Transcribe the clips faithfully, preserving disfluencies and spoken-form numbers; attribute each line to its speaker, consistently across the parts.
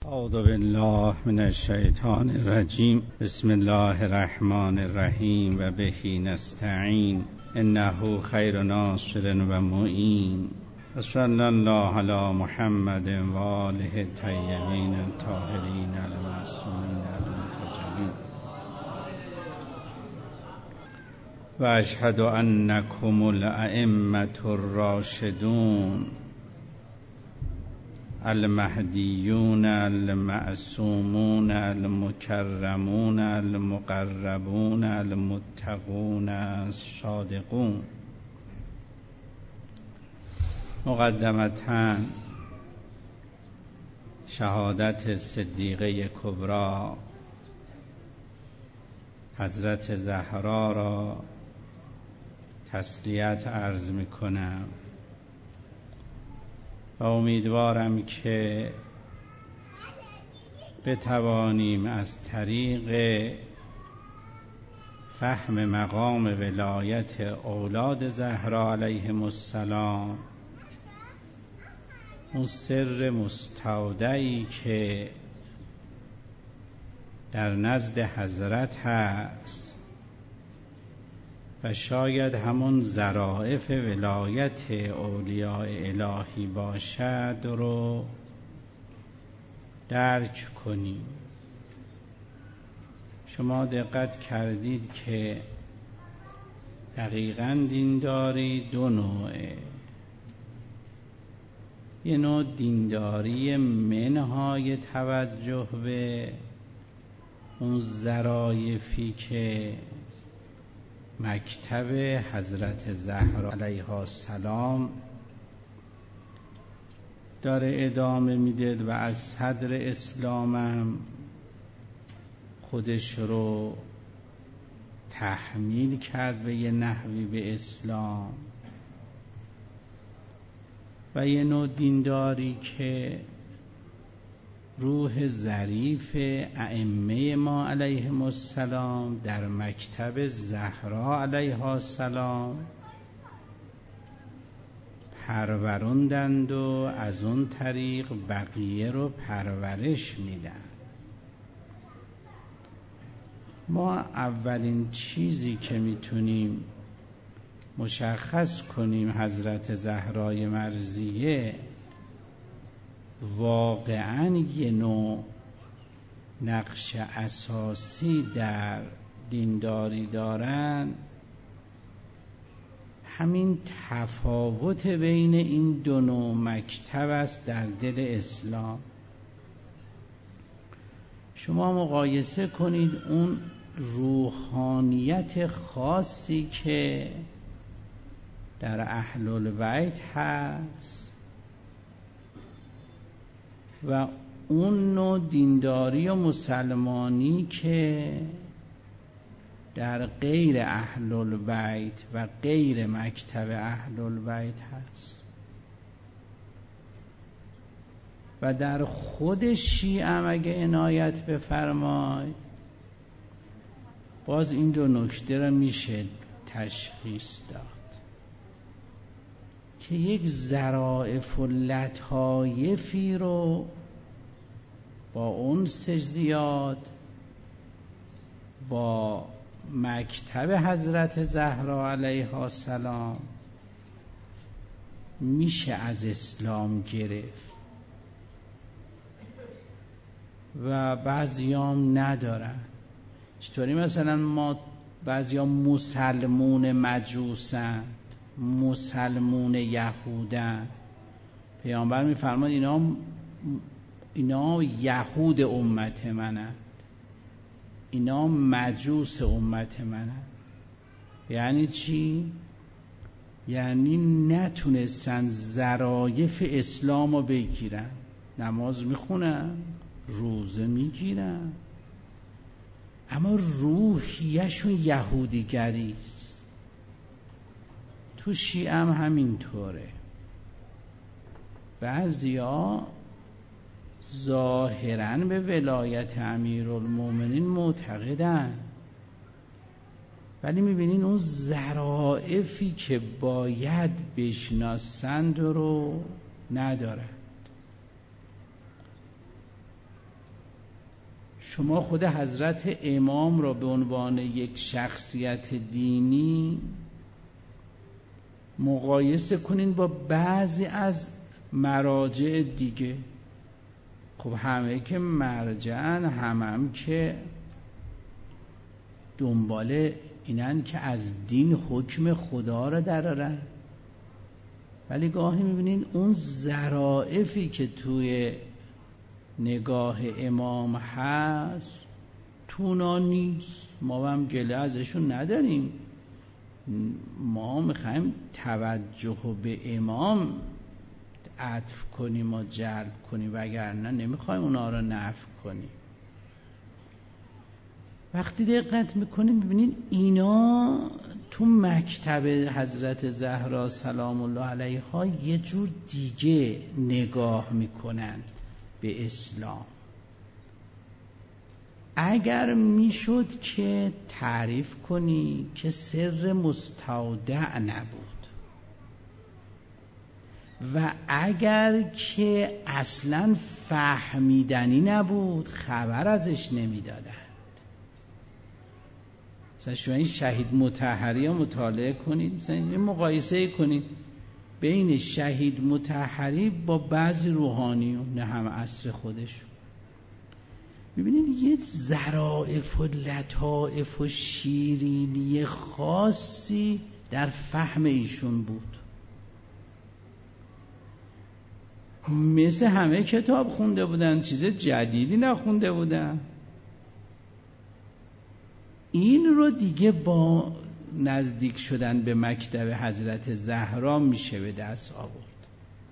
Speaker 1: اعوذ بالله من الشیطان الرجیم. بسم الله الرحمن الرحیم و بهی نستعین انه خیر ناصر و معین. صلی الله علی محمد و آله الطیبین الطاهرین المعصومین المنتجبین و اشهد انکم الائمة الراشدون المهدیون المعصومون المکرمون المقربون المتقون الصادقون. مقدمتاً شهادت صدیقه کبری حضرت زهرا را تسلیت عرض می کنم و امیدوارم که بتوانیم از طریق فهم مقام ولایت اولاد زهرا علیهم السلام اون سر مستودعی که در نزد حضرت هست و شاید همون ظرافت ولایت اولیاء الهی باشد رو درک کنیم. شما دقت کردید که دقیقاً دینداری دو نوعه. یه نوع دینداری منهای توجه به اون ظرافی که مکتب حضرت زهرا علیها السلام داره ادامه میده و از صدر اسلامم خودش رو تحمیل کرد به یه نحوی به اسلام، و یه نوع دینداری که روح ظریف ائمه ما علیهم السلام در مکتب زهرا علیها السلام پروروندند و از اون طریق بقیه رو پرورش میدن. ما اولین چیزی که میتونیم مشخص کنیم حضرت زهرای مرضیه واقعاً یه نوع نقش اساسی در دینداری دارن، همین تفاوت بین این دو نوع مکتب است در دل اسلام. شما مقایسه کنید اون روحانیت خاصی که در اهل البیت هست و اون نوع دینداری و مسلمانی که در غیر اهل البیت و غیر مکتب اهل البیت هست. و در خود شیعه هم اگه عنایت بفرماید باز این دو نکته را میشه تشخیص داد که یک ظرافت و لطایفی رو با انس زیاد با مکتب حضرت زهرا علیها السلام میشه از اسلام گرفت و بعضیام ندارن. چطوری مثلا ما بعضیام مسلمون مجوسن، مسلمون یهودن، پیامبر میفرماد اینا اینا یهود امت منند، اینا مجوس امت منند. یعنی چی؟ یعنی نتونستن ظرایف اسلام رو بگیرن، نماز میخونن، روزه میگیرن، اما روحیه‌شون یهودیگری است. تو شیعه هم همینطوره. بعضیا ظاهراً به ولایت امیرالمومنین معتقدن، ولی میبینین اون ظرافی که باید بشناسند رو ندارن. شما خود حضرت امام را به عنوان یک شخصیت دینی مقایسه کنین با بعضی از مراجع دیگه. خب همه که مرجعن، همه هم که دنبال اینن که از دین حکم خدا را درارن، ولی گاهی میبینین اون ظرافی که توی نگاه امام هست تونا نیست. ما هم گله ازشون نداریم، ما میخوایم توجه به امام عطف کنیم و جلب کنیم، وگرنه نمیخوایم اونا رو نفی کنیم. وقتی دقت میکنیم ببینید اینا تو مکتب حضرت زهرا سلام الله علیها یه جور دیگه نگاه میکنن به اسلام. اگر میشد که تعریف کنی که سر مستودع نبود و اگر که اصلا فهمیدنی نبود خبر ازش نمیدادند. مثلا شما این شهید مطهری رو مطالعه کنید، مثلا این مقایسه کنید بین شهید مطهری با بعضی روحانیون نه هم عصر خودشون، ببینید یه ظرافت و لطائف و شیرینی خاصی در فهم ایشون بود. مثل همه کتاب خونده بودن، چیز جدیدی نخونده بودن. این رو دیگه با نزدیک شدن به مکتب حضرت زهرا میشه به دست آورد.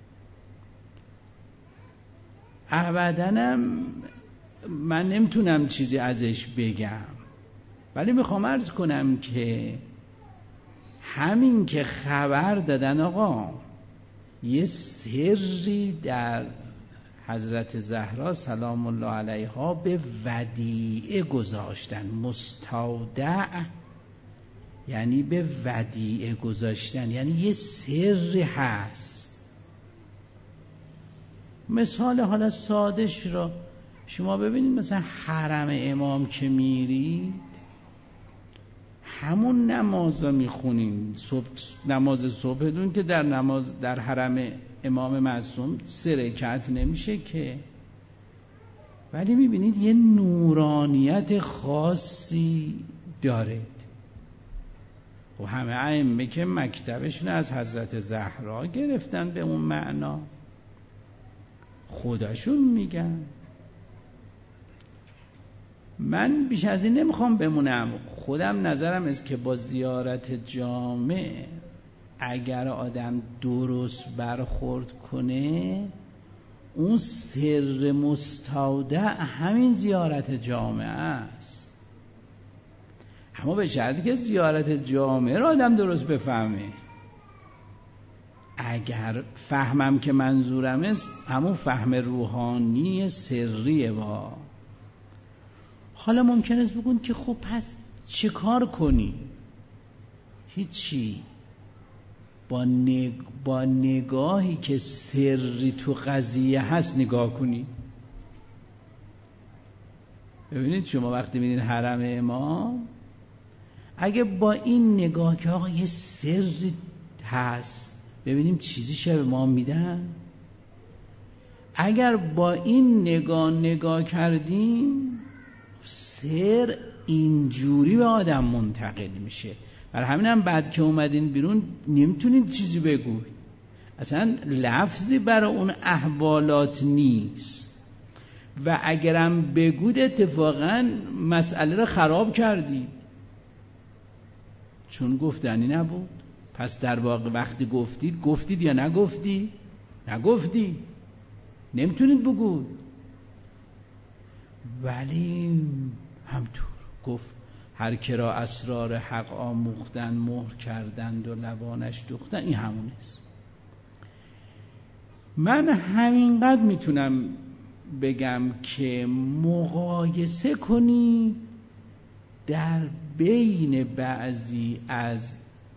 Speaker 1: ابداًم من نمیتونم چیزی ازش بگم، ولی میخوام عرض کنم که همین که خبر دادن آقا یه سری در حضرت زهرا سلام الله علیها به ودیعه گذاشتن. مستودع یعنی به ودیعه گذاشتن، یعنی یه سری هست. مثال حالا سادش را شما ببینید، مثلا حرم امام که میرید همون نماز رو میخونید، صبح نماز صبحتون که در نماز در حرم امام معصوم سه رکعت نمیشه که، ولی میبینید یه نورانیت خاصی داره. و همه ائمه که مکتبشون از حضرت زهرا گرفتن به اون معنا، خودشون میگن. من بیش از این نمیخوام بمونم. خودم نظرم است که با زیارت جامع اگر آدم درست برخورد کنه، اون سر مستودع همین زیارت جامع است. اما به شرطی که زیارت جامع رو آدم درست بفهمه. اگر فهمم که منظورم است همون فهم روحانی سریه. با حالا ممکن است بگون که خب پس چه کار کنی؟ هیچی. با, نگ... با نگاهی که سری تو قضیه هست نگاه کنی. ببینید شما وقتی میدین حرم امام، اگه با این نگاه که آقا یه سری هست ببینیم چیزی شب ما میدن، اگر با این نگاه نگاه کردیم سر اینجوری به آدم منتقل میشه. برای همین هم بعد که اومدین بیرون نمیتونید چیزی بگوید، اصلا لفظی برای اون احوالات نیست، و اگرم بگود اتفاقا مسئله رو خراب کردید چون گفتنی نبود. پس در واقع وقتی گفتید گفتید یا نگفتید؟ نگفتید، نمیتونید بگوید. ولی همطور گفت هر که را اسرار حق آموختن مهر کردند و لبانش دوختن، این همون است. من همینقدر میتونم بگم که مقایسه کنید در بین بعضی از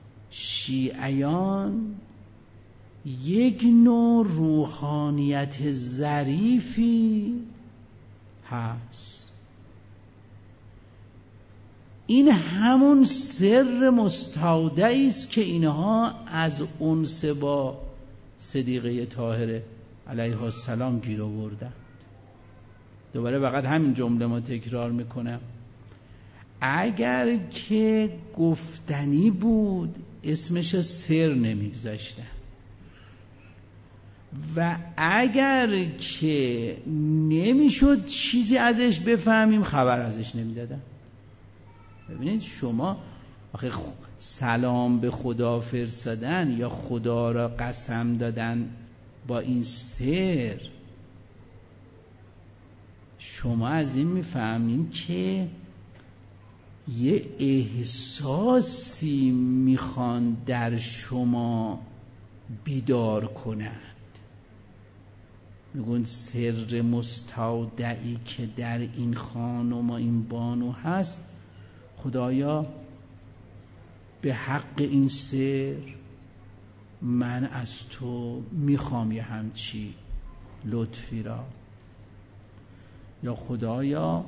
Speaker 1: شیعیان یک نوع روحانیت ظریفی هست. این همون سر مستودعی است که اینها از انس با صدیقه طاهره علیها السلام گیر آوردن. دوباره فقط همین جمله ما تکرار میکنم، اگر که گفتنی بود اسمش سر نمیگذاشتن و اگر که نمیشد چیزی ازش بفهمیم خبر ازش نمیدادن. ببینید شما آخه سلام به خدا فرستادن یا خدا را قسم دادن با این سر، شما از این میفهمین که یه احساسی میخوان در شما بیدار کنند. میگن سر مستودعی که در این خانم و این بانو هست، خدایا به حق این سر من از تو میخوام یه همچی لطفی را، یا خدایا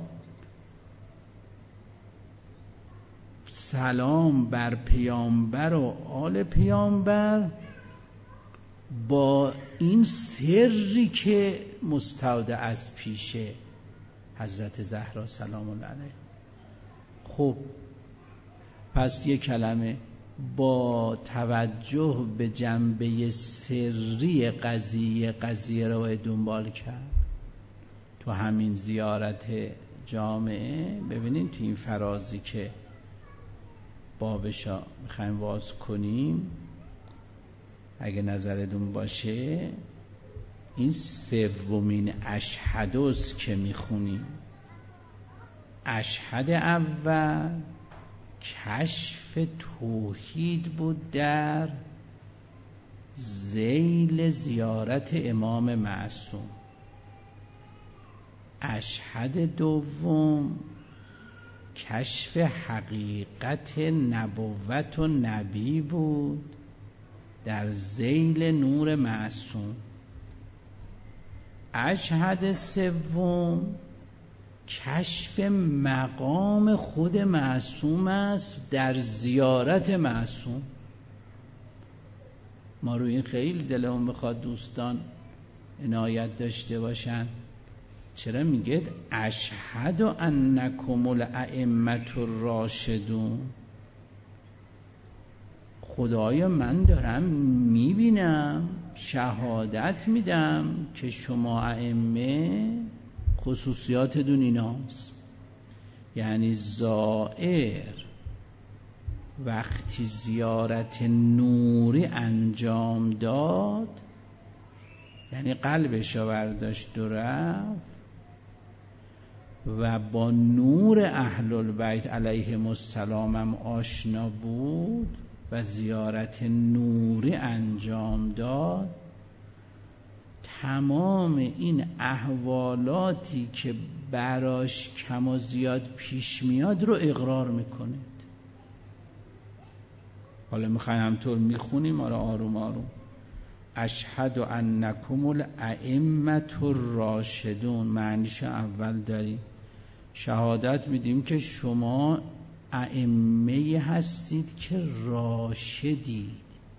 Speaker 1: سلام بر پیامبر و آل پیامبر با این سری که مستودع از پیش حضرت زهرا سلام الله علیها. خب پس یک کلمه با توجه به جنبه سری قضیه قضیه رو باید دنبال کرد. تو همین زیارت جامعه ببینید تو این فرازی که بابشا میخوایم واز کنیم، اگه نظرتون باشه این سومین اشهدوست که میخونیم. اشهد اول کشف توحید بود در ذیل زیارت امام معصوم. اشهد دوم کشف حقیقت نبوت و نبی بود در ذیل نور معصوم. اشهد سوم کشف مقام خود معصوم است در زیارت معصوم. ما روی این خیلی دلمون بخواد دوستان عنایت داشته باشن. چرا میگه اشهد انکم الائمة الراشدون؟ خدایا من دارم میبینم، شهادت میدم که شما ائمه خصوصیاتتون ایناست. یعنی زائر وقتی زیارت نوری انجام داد، یعنی قلبش را برداشت و رفت و با نور اهل البیت علیهم السلام هم آشنا بود و زیارت نوری انجام داد، تمام این احوالاتی که براش کم و زیاد پیش میاد رو اقرار میکنه. حالا میخوایم همطور میخونیم آره آروم آروم. اشهد انکم الائمة الراشدون معنیش اول داریم شهادت میدیم که شما ائمه هستید که راشدید،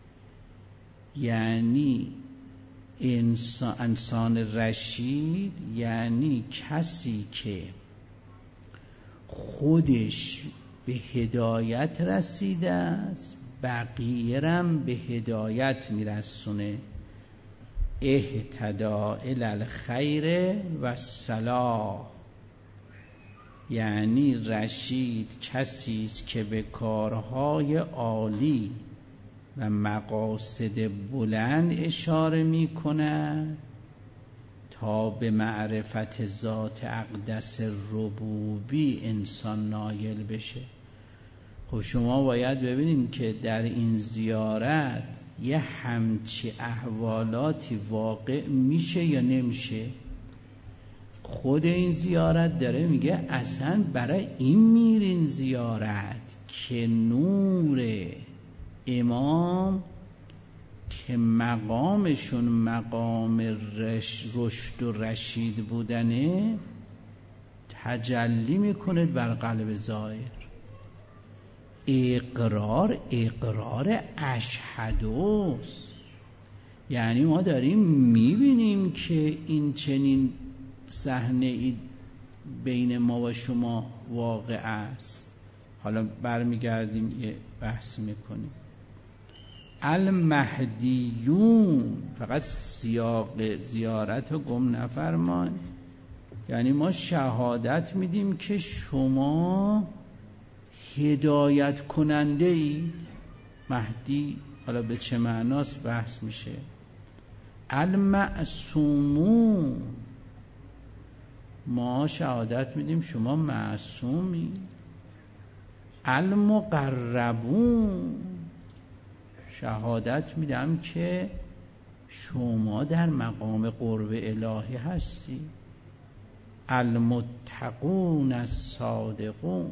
Speaker 1: یعنی انسان, انسان رشید یعنی کسی که خودش به هدایت رسیده است بقیه رم به هدایت میرسونه. اهتدا الی الخیر و صلاح، یعنی رشید کسی است که به کارهای عالی و مقاصد بلند اشاره می کند تا به معرفت ذات اقدس ربوبی انسان نایل بشه. خب شما باید ببینید که در این زیارت یه همچی احوالاتی واقع میشه یا نمیشه. خود این زیارت داره میگه اصلا برای این میرین زیارت که نور امام که مقامشون مقام رش رشد و رشید بودنه تجلی میکنه بر قلب زائر. اقرار اقرار اشهدوست، یعنی ما داریم میبینیم که این چنین صحنه ای بین ما و شما واقع است. حالا برمیگردیم یه بحث میکنیم. المهدیون، فقط سیاق زیارت رو گم نفرمان، یعنی ما شهادت میدیم که شما هدایت کننده اید. مهدی حالا به چه معناست بحث میشه. المعصومون، ما شهادت میدیم شما معصومی. المقربون، شهادت میدم که شما در مقام قرب الهی هستی. المتقون الصادقون،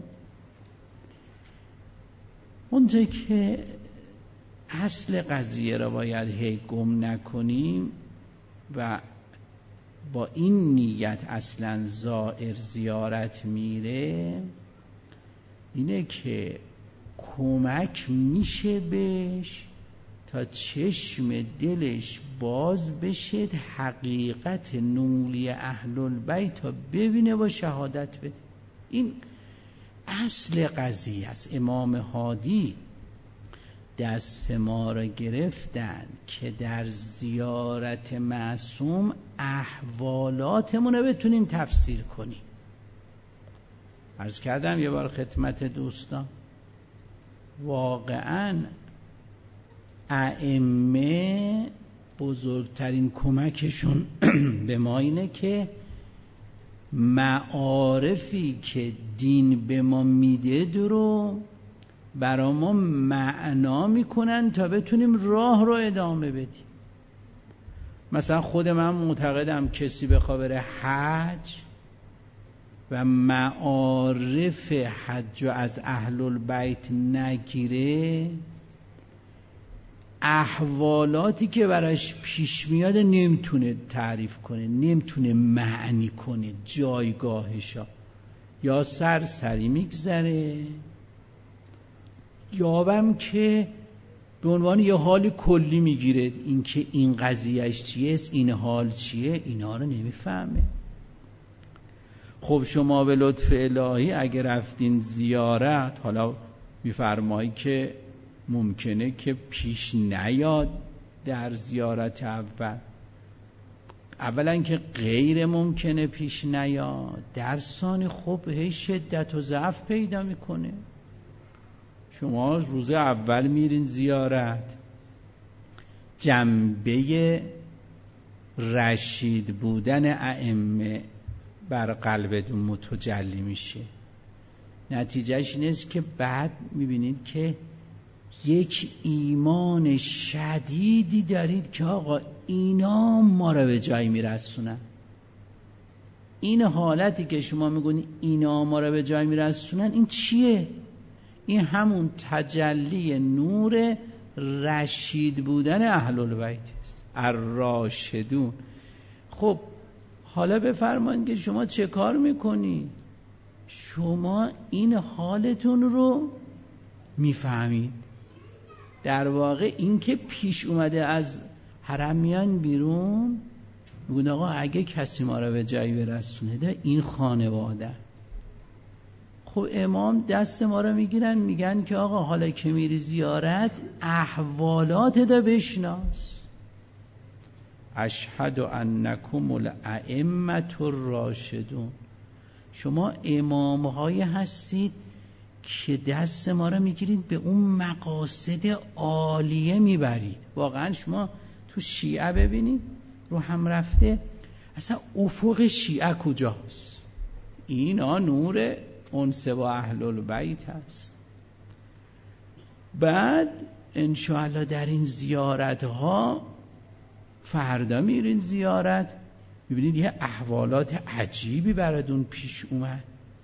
Speaker 1: اونجا که اصل قضیه را باید هی گم نکنیم و با این نیت اصلا زائر زیارت میره، اینه که کمک میشه بهش تا چشم دلش باز بشه حقیقت نوری اهل البیت تا ببینه و شهادت بده. این اصل قضیه است. امام هادی دست ما را گرفتن که در زیارت معصوم احوالاتمون رو بتونیم تفسیر کنیم. عرض کردم یه بار خدمت دوستان، واقعاً ائمه بزرگترین کمکشون به ما اینه که معارفی که دین به ما میده رو برای ما معنا میکنن تا بتونیم راه رو ادامه بدیم. مثلا خود من معتقدم کسی بخواد بره حج و معارف حج از اهل البیت نگیره، احوالاتی که براش پیش میاد نمیتونه تعریف کنه، نمیتونه معنی کنه. جایگاهشا یا سرسری میگذره یابم که به عنوان یه حال کلی میگیره، این که این قضیهش چیه، این حال چیه، اینا رو نمیفهمه. خب شما به لطف الهی اگه رفتین زیارت، حالا میفرمایی که ممکنه که پیش نیاد در زیارت اول، اولا که غیر ممکنه پیش نیاد، در ثانی خب هی شدت و ضعف پیدا میکنه. شما روز اول میرین زیارت، جنبه رشید بودن ائمه بر قلبتون متجلی میشه. نتیجهش اینست که بعد میبینید که یک ایمان شدیدی دارید که آقا اینا ما رو به جایی میرسونن. این حالتی که شما میگونید اینا ما رو به جایی میرسونن، این چیه؟ این همون تجلی نور رشید بودن اهل البیت است، الراشدون. خب حالا بفرمایید که شما چه کار میکنید؟ شما این حالتون رو میفهمید. در واقع این که پیش اومده از حرم میان بیرون، میگن آقا اگه کسی ما رو به جایی برسونه ده این خانواده. خب امام دست ما رو میگیرن میگن که آقا حالا که میری زیارت احوالات ده بشناس. اشهد انکم الائمة الراشدون، شما امام‌های هستید که دست ما رو میگیرید به اون مقاصد عالیه میبرید. واقعا شما تو شیعه ببینید رو هم رفته، اصلا افق شیعه کجاست؟ اینا نور انس با اهل البیت هست. بعد انشاءالله در این زیارت ها، فردا میرین زیارت میبینید یه احوالات عجیبی براتون پیش اومد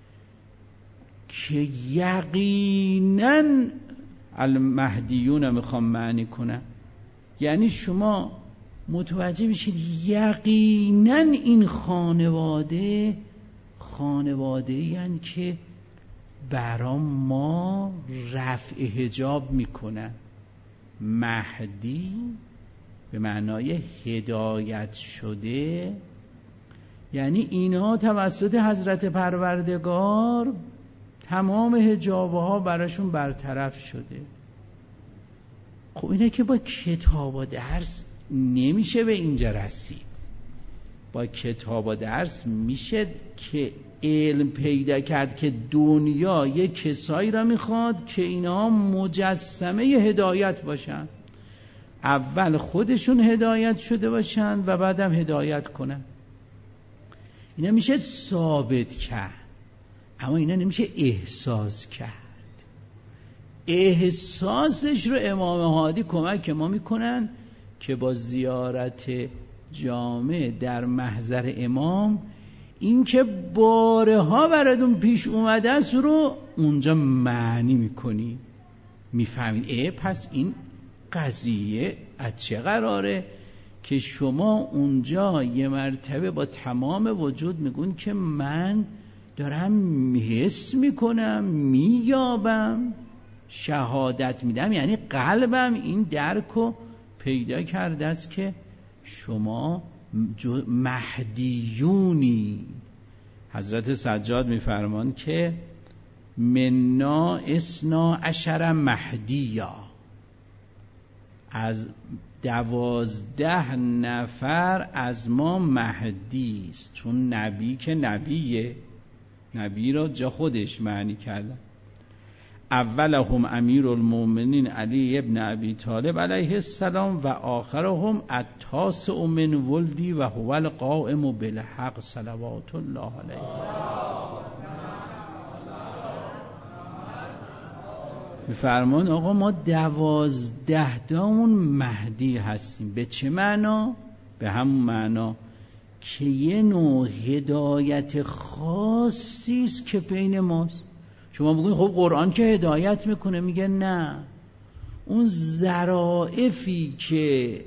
Speaker 1: که یقینا المهدیون میخوام معنی کنم، یعنی شما متوجه میشید یقینا این خانواده خانواده یعنی که برا ما رفع حجاب میکنن. مهدی به معنای هدایت شده، یعنی اینا توسط حضرت پروردگار تمام حجابها براشون برطرف شده. خب اینه که با کتاب و درس نمیشه به اینجا رسید. با کتاب و درس میشه که علم پیدا کرد که دنیا یه کسایی را میخواد که اینا مجسمه هدایت باشن. اول خودشون هدایت شده باشن و بعدم هدایت کنن. اینا میشه ثابت کرد، اما اینا نمیشه احساس کرد. احساسش رو امام هادی کمک ما میکنن که با زیارت جامع در محضر امام این که بارها براتون پیش اومده است رو اونجا معنی میکنی، میفهمید اه پس این قضیه از چه قراره که شما اونجا یه مرتبه با تمام وجود میگون که من دارم حس میکنم، مییابم، شهادت میدم، یعنی قلبم این درکو پیدا کرده است که شما مهدیونی. حضرت سجاد میفرمان که منا اسنا عشر مهدیا، از دوازده نفر از ما مهدی است. چون نبی که نبیه، نبی را جا خودش معنی کردن. اولهم امیر المؤمنین علی ابن ابی طالب علیه السلام و آخرهم التاسع من ولدی و هو القائم بالحق صلوات الله علیه. میفرمان آقا ما دوازده تامون مهدی هستیم. به چه معنا؟ به همون معنا که یه نوع هدایت خاصی است که بین ماست. شما بگوید خب قرآن که هدایت میکنه، میگه نه، اون ظرافی که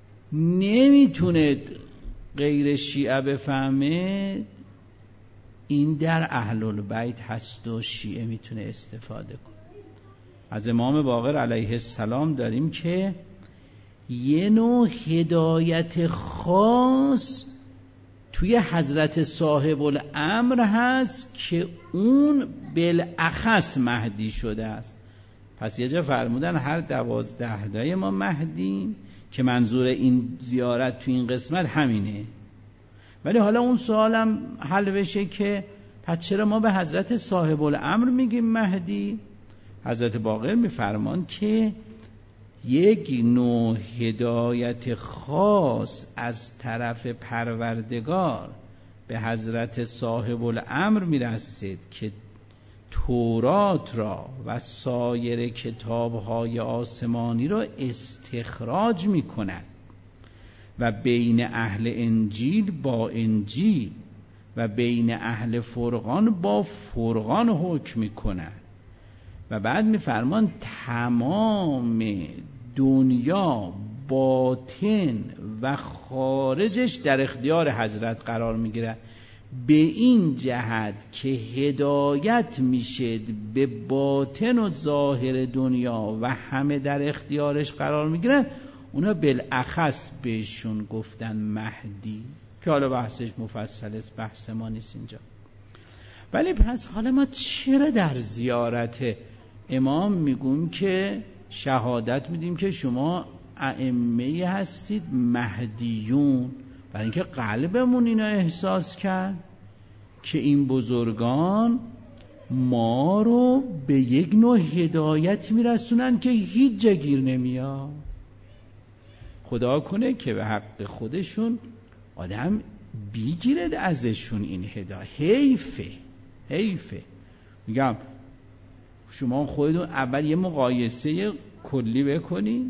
Speaker 1: نمیتونه غیر شیعه بفهمه این در اهل البیت هست و شیعه میتونه استفاده کنه. از امام باقر علیه السلام داریم که یه نوع هدایت خاص توی حضرت صاحب الامر هست که اون بالاخص مهدی شده است. پس یه جا فرمودن هر دوازده تای ما مهدیم، که منظور این زیارت توی این قسمت همینه. ولی حالا اون سوالم حل بشه که پس چرا ما به حضرت صاحب الامر میگیم مهدی؟ حضرت باقر میفرمان که یک نوع هدایت خاص از طرف پروردگار به حضرت صاحب الامر میرسید که تورات را و سایر کتاب‌های آسمانی را استخراج میکند و بین اهل انجیل با انجیل و بین اهل فرقان با فرقان حکم میکند. و بعد میفرمان تمام دنیا باطن و خارجش در اختیار حضرت قرار میگیره، به این جهت که هدایت میشه به باطن و ظاهر دنیا و همه در اختیارش قرار میگیرن. اونا بالاخص بهشون گفتن مهدی، که حالا بحثش مفصل است، بحث ما نیست اینجا. ولی پس حالا ما چرا در زیارت امام میگیم که شهادت میدیم که شما ائمه هستید مهدیون؟ برای اینکه قلبمون اینا احساس کرد که این بزرگان ما رو به یک نوع هدایت میرسونن که هیچ جا گیر نمیاد. خدا کنه که به حق خودشون آدم بیگیرد ازشون این هدایت. حیفه حیفه میگم شما خودتون اول یه مقایسه کلی بکنین.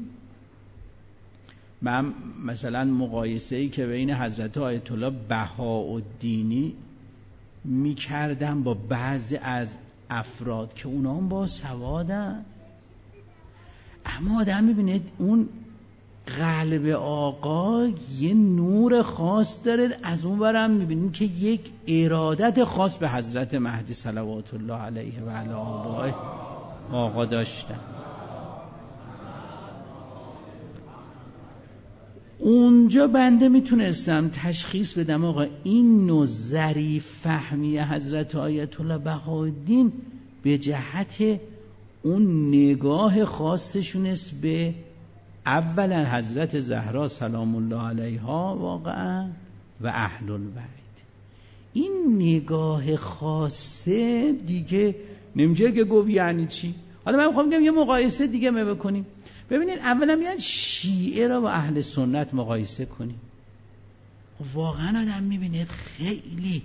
Speaker 1: من مثلا مقایسه‌ای که بین حضرت آیت الله بهاءالدینی می‌کردم با بعضی از افراد که اونا هم با سوادن، اما آدم می‌بینه اون قلب آقا یه نور خاص داره، از اون برم میبینیم که یک ارادت خاص به حضرت مهدی صلوات الله علیه و علی آبائه آقا داشتن. اونجا بنده میتونستم تشخیص بدم آقا این نوع ظریف فهمی حضرت آیت الله بهاءالدین به جهت اون نگاه خاصشون است به اولا حضرت زهرا سلام الله علیها واقعا و اهل البیت. این نگاه خاصه دیگه نمیشه که گفت یعنی چی. حالا من میخوام بگم یه مقایسه دیگه ما بکنیم. ببینید اولا میاد شیعه را با اهل سنت مقایسه کنیم. واقعا آدم میبینید خیلی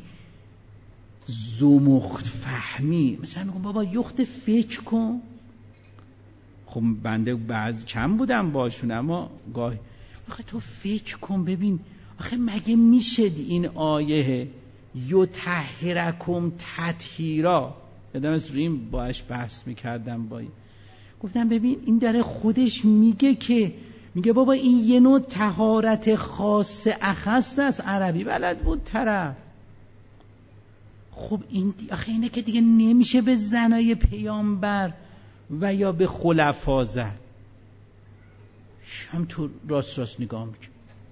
Speaker 1: زمخت فهمی، مثلا میگم بابا یخت فکر کن. خب بنده بعض کم بودم باشون، اما گاهی آخه تو فکر کن ببین، آخه مگه میشه این آیه یطهرکم تطهیرا، یادم از روی این باش بحث میکردم با این. گفتم ببین این داره خودش میگه که میگه بابا این یه نوع طهارت خاص اخص است. عربی بلد بود طرف. خب این آخه اینه که دیگه نمیشه به زنای پیامبر و یا به خلفا زد. شم تو راست راست نگاه میکنم،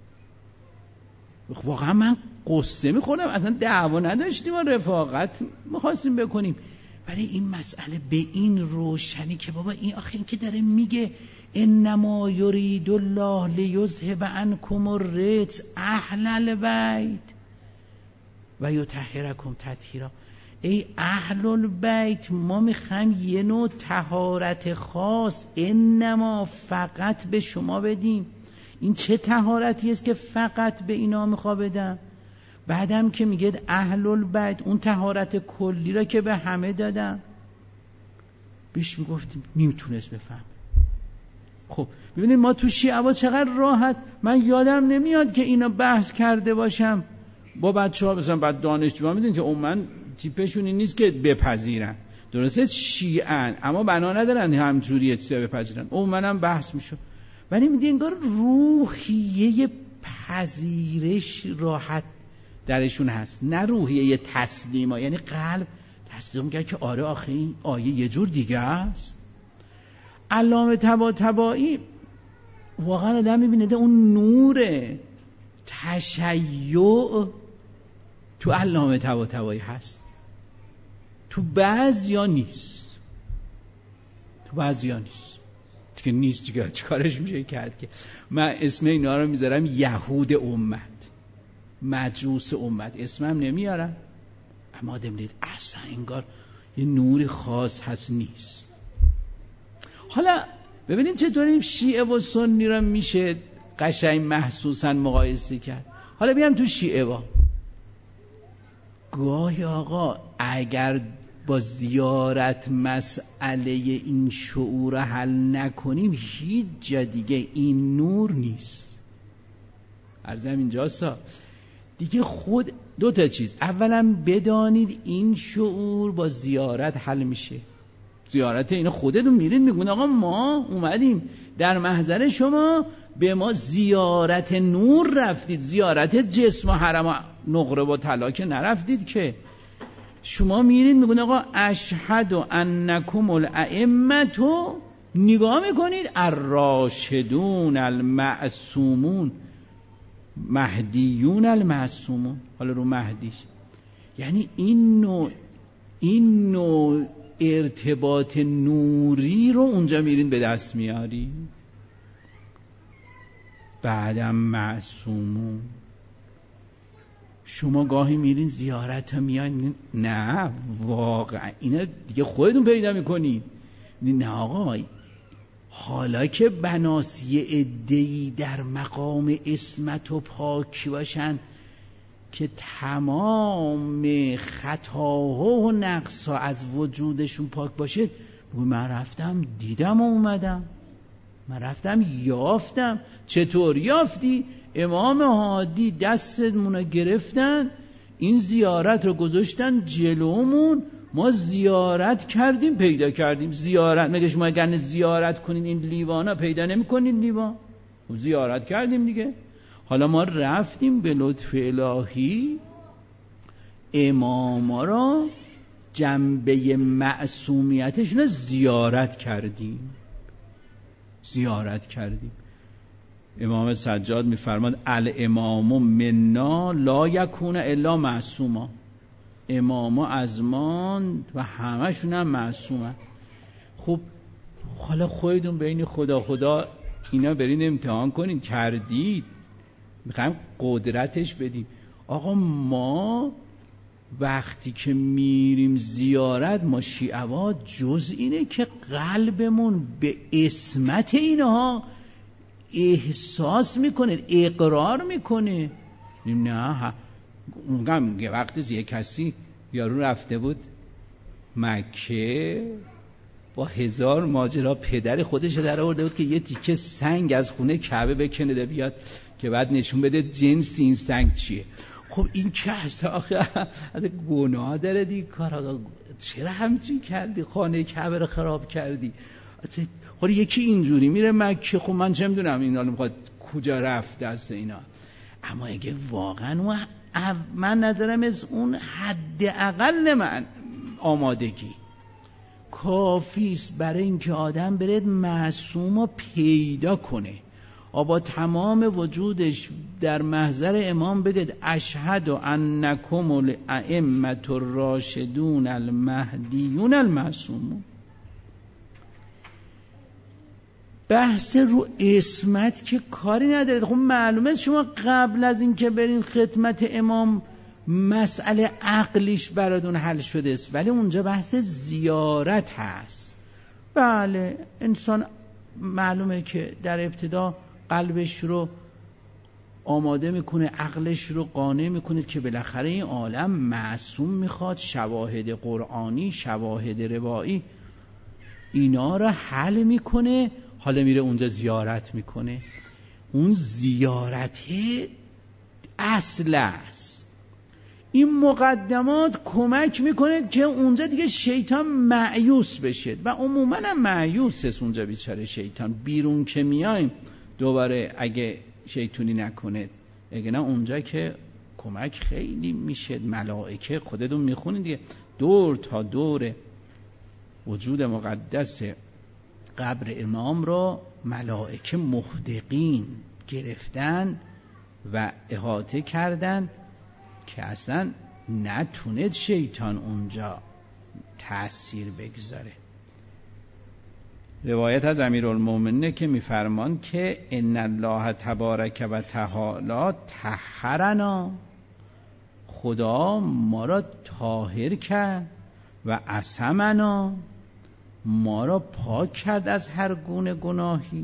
Speaker 1: واقعا من قصه میخوردم، اصلا دعوا نداشتیم و رفاقت میخواستیم بکنیم، ولی این مسئله به این روشنی که بابا این آخه این که داره میگه انما یرید الله لیذهب عنکم الرجس اهل البیت و یطهرکم تطهیرا. ای اهل البیت ما میخوایم یه نوع طهارت خاص انما فقط به شما بدیم. این چه طهارتی است که فقط به اینا میخوا بدم؟ بعدم که میگه اهل البیت اون طهارت کلی را که به همه دادم. بیش میگفتیم نمیتونست بفهم. خب ببینید ما تو شیعه چقدر راحت، من یادم نمیاد که اینا بحث کرده باشم با بچه‌ها، مثلا بعد دانشجوها میدونن که عموما تیپشون این نیست که بپذیرن، درسته شیعه‌ان اما بنا ندارن همجوری چیزا بپذیرن، عموما هم بحث میشه. ولی میدین انگار روحیه پذیرش راحت درشون هست، نه روحیه تسلیم، یعنی قلب تسلیم کرد که آره آخه این آیه یه جور دیگه است. علامه طباطبایی واقعا آدم میبینه اون نور تشیع تو علامه طباطبایی هست، تو بعضیا نیست، تو بعضیا نیست دیگه نیست دیگه چیکارش میشه کرد که من اسم اینا رو میذارم یهود امت، مجوس امت، اسمم نمیارم، اما آدم دید اصلا انگار یه نوری خاص هست نیست. حالا ببینید چطوری شیعه و سنی را میشه قشنگ محسوساً مقایسه کرد. حالا بیام تو شیعه با گاهی آقا اگر با زیارت مسئله این شعور حل نکنیم هیچ جا دیگه این نور نیست. عرضم اینجاستا دیگه خود دو تا چیز، اولا بدانید این شعور با زیارت حل میشه. زیارت اینو خودتون میرید میگون آقا ما اومدیم در محضر شما، به ما زیارت نور رفتید، زیارت جسم و حرم و نقره و طلا که نرفتید که. شما میرید میگون آقا اشهد انکم الائمه، نگاه میکنید الراشدون المعصومون مهدیون المعصومون، حالا رو مهدیش، یعنی این نوع این نوع ارتباط نوری رو اونجا میرین به دست میاری. بعدم معصومون، شما گاهی میرین زیارت ها میان، نه واقعا اینا دیگه خودتون پیدا میکنید، نه آقا حالا که بناسی عده‌ای در مقام عصمت و پاکی باشن که تمام خطاها و نقصا از وجودشون پاک باشه، من رفتم دیدم و اومدم، من رفتم یافتم. چطور یافتی؟ امام هادی دستمون رو گرفتن، این زیارت رو گذاشتن جلومون، ما زیارت کردیم پیدا کردیم. زیارت مگه شما اگر زیارت کنین این لیوانا پیدا نمی کنین لیوان؟ زیارت کردیم دیگه. حالا ما رفتیم به لطف الهی اماما را جنبه معصومیتشون رو زیارت کردیم زیارت کردیم امام سجاد میفرماد الامام منا لا یکون الا معصوما. اماما از ما و همشون هم معصومن. خب حالا خودتون بین خدا خدا اینا برین امتحان کنین، کردید، میخوایم قدرتش بدیم. آقا ما وقتی که میریم زیارت، ما شیعوات جز اینه که قلبمون به عصمت اینها احساس میکنه، اقرار میکنه. نه اونگم یه وقتی یه کسی یارو رفته بود مکه با هزار ماجرا، پدر خودش در آورده بود که یه تیکه سنگ از خونه کعبه بکنه بیاد که بعد نشون بده جنس این سنگ چیه. خب این چه هست آخه؟ گناه داره دی کار. آقا چرا همچین کردی؟ خانه کعبه رو خراب کردی. خب یکی اینجوری میره مکه، خب من چه میدونم این حالا میخواد کجا رفت دست اینا. اما اگه واقعا من نظرم از اون حد اقل من آمادگی کافیست برای اینکه آدم برد معصوم رو پیدا کنه، با تمام وجودش در محضر امام بگید اشهد انکم الائمة الراشدون المهدیون المعصومون. بحث رو اسمت که کاری ندارید. خب معلومه شما قبل از اینکه برین خدمت امام مسئله عقلیش براتون حل شده است، ولی اونجا بحث زیارت هست. بله انسان معلومه که در ابتدا قلبش رو آماده میکنه، عقلش رو قانع میکنه که بالاخره این عالم معصوم میخواد، شواهد قرآنی، شواهد روایی اینا رو حل میکنه. حالا میره اونجا زیارت میکنه. اون زیارته اصل است. این مقدمات کمک میکنه که اونجا دیگه شیطان مایوس بشه و عموما هم مایوس است اونجا بیچاره شیطان. بیرون که میایم دوباره اگه شیطونی نکنه، اگه نه اونجا که کمک خیلی میشه. ملائکه خودتون میخونید دیگه، دور تا دور وجود مقدس قبر امام رو ملائکه محدقین گرفتن و احاطه کردن که اصلا نتونه شیطان اونجا تأثیر بگذاره. روایت از امیرالمومنین که میفرمان که ان الله تبارک و تعالی طهرنا، خدا ما را طاهر کرد، و عصمنا، ما را پاک کرد از هر گونه گناهی،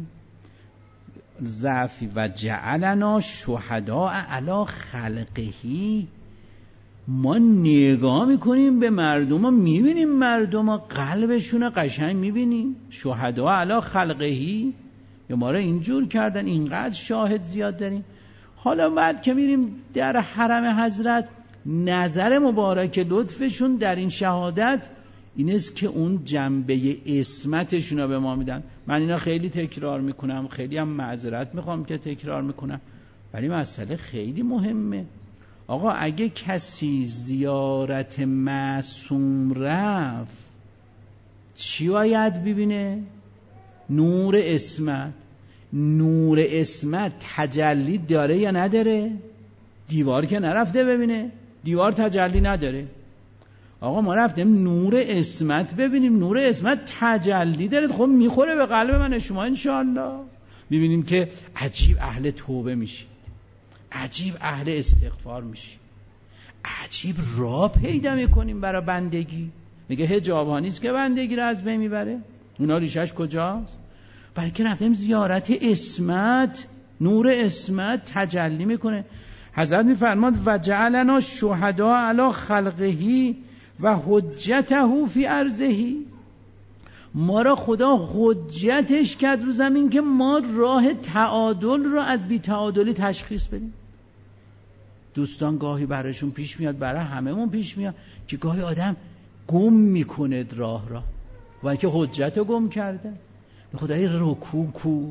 Speaker 1: ضعفی، و جعلنا شهداء علی خلقه. ما نگاه میکنیم به مردم، ما میبینیم مردم ها قلبشون قشنگ میبینیم. شهداء علی خلقه، یا ما را اینجور کردن، اینقدر شاهد زیاد داریم. حالا بعد که میریم در حرم حضرت، نظر مبارک لطفشون در این شهادت این است که اون جنبه عصمتشون رو به ما میدن. من اینا خیلی تکرار میکنم، خیلی هم معذرت میخوام که تکرار میکنم، ولی مسئله خیلی مهمه. آقا اگه کسی زیارت معصوم رفت چی باید ببینه؟ نور عصمت. نور عصمت تجلی داره یا نداره؟ دیوار که نرفته ببینه، دیوار تجلی نداره. آقا ما رفتیم نور عصمت ببینیم، نور عصمت تجلی داره. خب میخوره به قلب من شما انشاءالله. میبینیم که عجیب اهل توبه میشید، عجیب اهل استغفار میشید، عجیب راه پیدا میکنیم برای بندگی. میگه حجاب ها نیست که بندگی رو از بین میبره، اونا ریشش کجاست؟ برای که رفتیم زیارت عصمت، نور عصمت تجلی میکنه. حضرت میفرماد و جعلنا شهداء علی خلقه و حجته فی ارضه. ما را خدا حجتش کرد رو زمین که ما راه تعادل رو از بی تعادلی تشخیص بدیم. دوستان گاهی براشون پیش میاد، برای هممون پیش میاد که گاهی آدم گم میکنه راه را و که حجت رو گم کرده. خدای رکوع کو،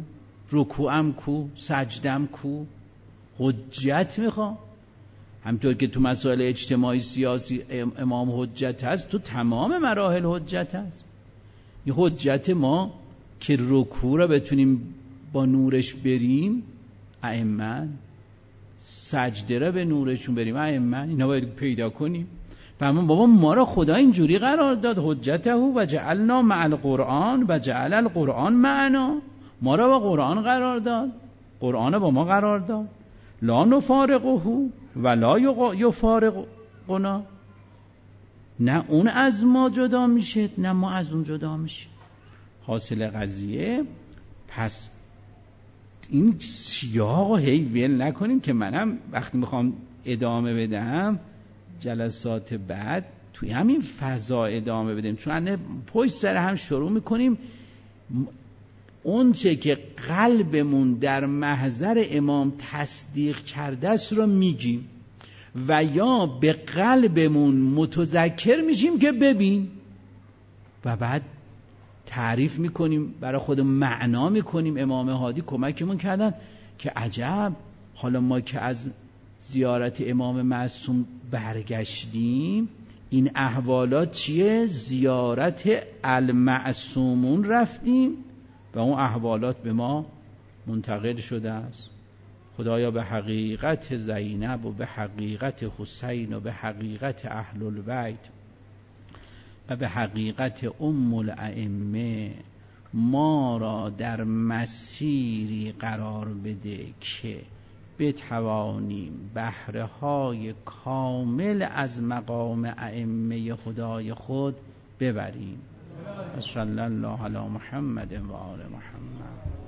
Speaker 1: رکوعم کو، سجدم کو، حجت میخوام. همطور که تو مسائل اجتماعی سیاسی امام حجت هست، تو تمام مراحل حجت هست. این حجت ما که رکوع را بتونیم با نورش بریم، ائمه، سجده را به نورشون بریم، ائمه، اینا باید پیدا کنیم. فهمون بابا ما را خدا اینجوری قرار داد، حجته و جعلنا مع القرآن و جعل القرآن معنا، ما را با قرآن قرار داد، قرآن با ما قرار داد. لا نفارقه و لا یفارقنا، نه اون از ما جدا میشه نه ما از اون جدا میشه. حاصل قضیه پس این سیاق هی ول نکنیم که منم وقتی میخوام ادامه بدم جلسات بعد توی همین فضا ادامه بدیم، چون پشت سر هم شروع میکنیم اون چه که قلبمون در محضر امام تصدیق کرده است رو میگیم و یا به قلبمون متذکر میشیم که ببین، و بعد تعریف میکنیم برای خود، معنا میکنیم. امام هادی کمکمون کردن که عجب، حالا ما که از زیارت امام معصوم برگشتیم این احوالات چیه؟ زیارت المعصومون رفتیم و اون احوالات به ما منتقل شده است. خدایا به حقیقت زینب و به حقیقت حسین و به حقیقت اهل البیت و به حقیقت ام الائمه ما را در مسیری قرار بده که بتوانیم بهره های کامل از مقام ائمه خدای خود ببریم. صلی الله علی محمد و آل محمد.